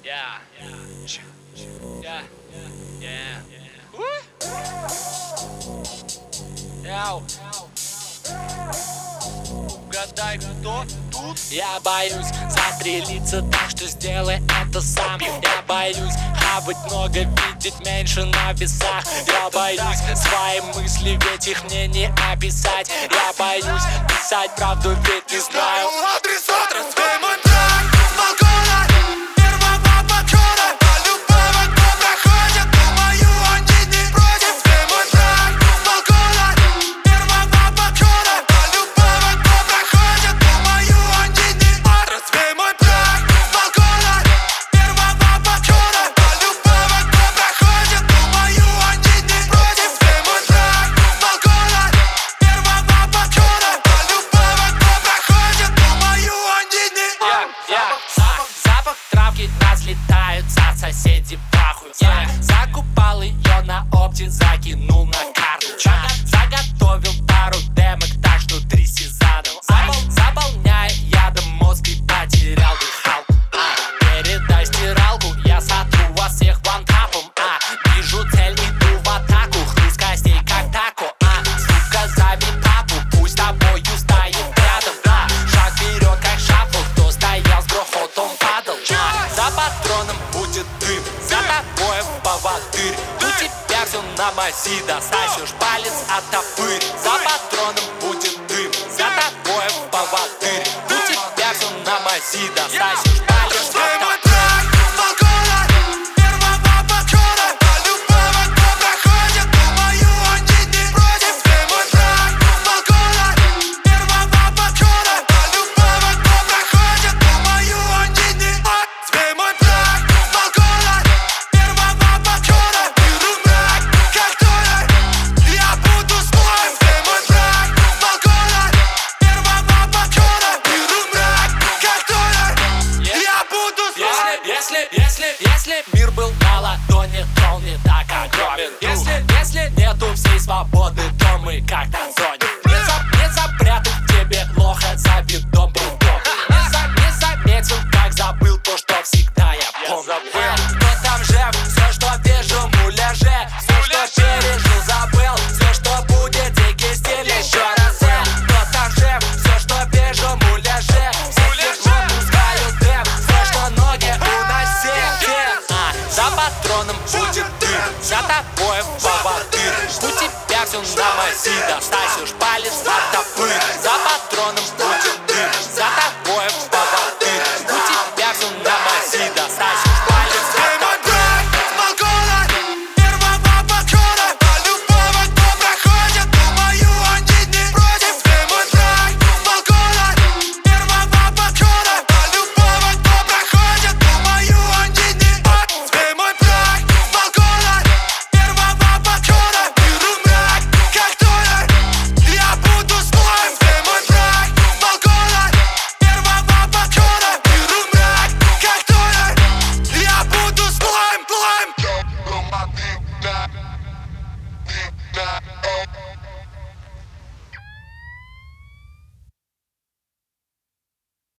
Yeah. Yeah. Yeah. Яу. Угадай, кто тут? Я боюсь застрелиться, так что сделай это сам. Я боюсь хавать много, видеть меньше на весах. Я боюсь свои мысли, ведь их мне не описать. Я боюсь писать правду, ведь не знаю адреса. Разбей мой трак с балкона первого подхода. По любого, кто проходит, думаю, они не против. Разбей мой трак с балкона первого подхода. По любого, кто проходит, думаю, они не против. Разбей мой трак с балкона первого подхода. По любого, кто проходит, думаю, они не против. Разбей мой трак с балкона первого подхода. По любого, кто проходит, думаю, они не против. Запах травки, разлетаются соседи пахуют. Закупал ее на опте, закинул на карту. Заготовил пару демок, так что тряси задом. Заполняя ядом мозг и потерял дыхалку. Передай стиралку, я сотру вас всех вантапом. Вижу цель, иду в атаку, хруст костей как тако. Сука, зови папу, пусть тобою стоит рядом. Шаг вперед, как шафл, кто стоял с грохотом падал. За патроном будет дым, за тобой поводырь. У тебя все на мази, достаешь палец от топырь. За патроном будет дым, за тобой поводырь. У тебя все на мази, достаешь палец от топырь. Если мир был на ладони, то он не так огромен. Если нету всей свободы, то мы как на зоне. Не запрятать тебе плохо за видом притом. Не заметил, как забыл то, что всегда я помню. Кто там жив, все, что вижу, муляже. Все, что пережил, забыл. Все, что будет, дикий стиль, еще раз. Кто там жив, все, что вижу, муляже. За патроном будет дым, за тобой поводырь. У тебя все на мази, достаешь палец от топырь. За патроном будет дым,